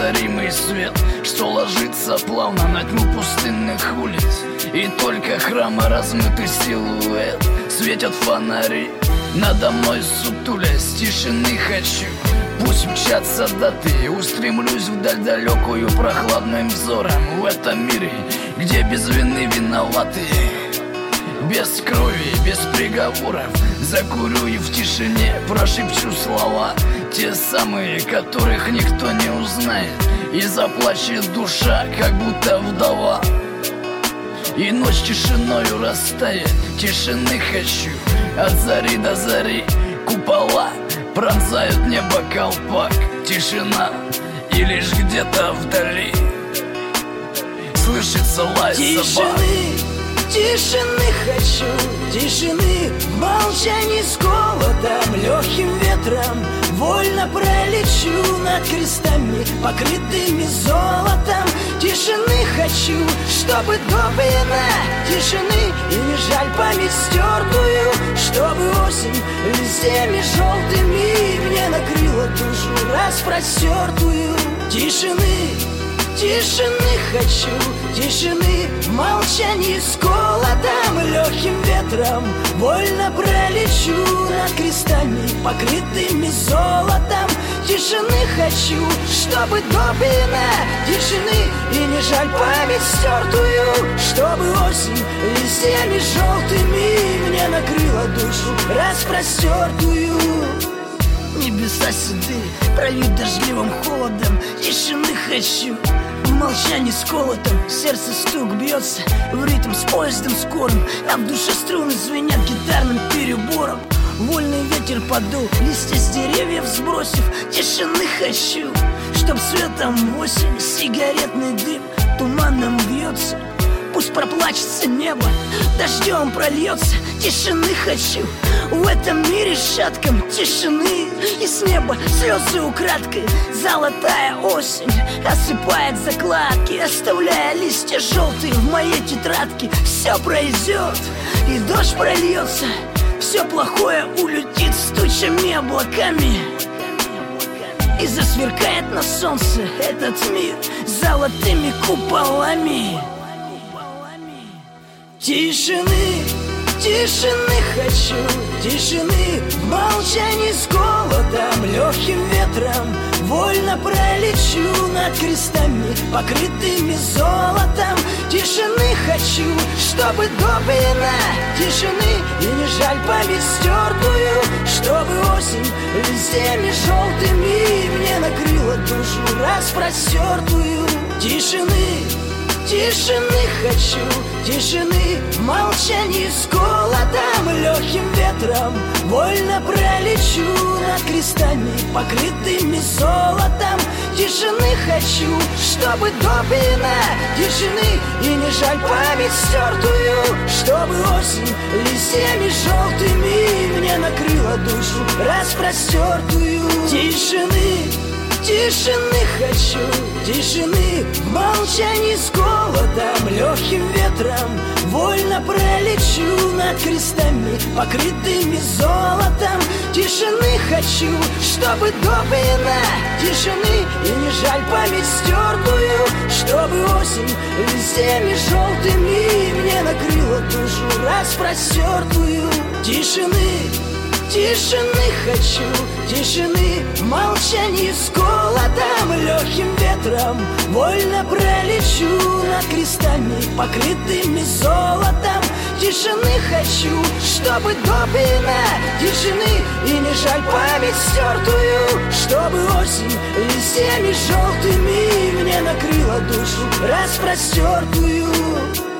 неозаримый свет, что ложится плавно на тьму пустынных улиц. И только храма размытый силуэт светят фонари надо мной сутулясь. Тишины хочу, пусть мчатся даты, устремлюсь вдаль далекую прохладным взором. В этом мире, где без вины виноваты, без крови, без приговоров, закурю и в тишине прошепчу слова, те самые, которых никто не узнает, и заплачет душа, как будто вдова. И ночь тишиною растает, тишины хочу, от зари до зари. Купола пронзают небо колпак, тишина, и лишь где-то вдали слышится лай собак. Тишины хочу, тишины, в молчании с голодом, легким ветром вольно пролечу над крестами, покрытыми золотом. Тишины хочу, чтобы допьяна тишины, и не жаль память стертую, чтобы осень листьями желтыми мне накрыла душу распростертую. Тишины хочу, тишины, в молчании с голодом, легким ветром вольно пролечу над крестами, покрытыми золотом. Тишины хочу, чтобы допьяна тишины, и не жаль память стертую, чтобы осень листьями желтыми мне накрыла душу распростертую. Небеса седые, прольют дождливым холодом. Тишины хочу, в молчании с колотом. Сердце стук бьется в ритм с поездом скорым, а в душе струны звенят гитарным перебором. Вольный ветер подул, листья с деревьев сбросив. Тишины хочу, чтоб светом в осень сигаретный дым туманом вьется. Пусть проплачется небо, дождем прольется. Тишины хочу, в этом мире шатком тишины. И с неба слезы украдкой, золотая осень осыпает закладки, оставляя листья желтые в моей тетрадке. Все пройдет, и дождь прольется, все плохое улетит с тучами облаками, и засверкает на солнце этот мир золотыми куполами. Тишины хочу, тишины, в молчании с голодом, легким ветром вольно пролечу над крестами, покрытыми золотом. Тишины хочу, чтобы допьяна тишины, и не жаль память стертую, чтобы осень листьями желтыми мне накрыла душу распростертую. Тишины хочу, тишины, в молчании с голодом, легким ветром вольно пролечу над крестами, покрытыми золотом. Тишины хочу, чтобы допьяна тишины, и не жаль память стертую, чтобы осень листьями желтыми мне накрыла душу распростертую. Тишины хочу, тишины, в молчании с голодом, легким ветром вольно пролечу над крестами, покрытыми золотом. Тишины хочу, чтобы допьяна тишины, и не жаль память стертую, чтобы осень листьями желтыми мне накрыла душу распростертую. Тишины хочу, тишины, в молчании с голодом, легким ветром вольно пролечу над крестами, покрытыми золотом. Тишины хочу, чтобы допьяна тишины, и не жаль память стертую, чтобы осень листьями желтыми мне накрыла душу распростертую.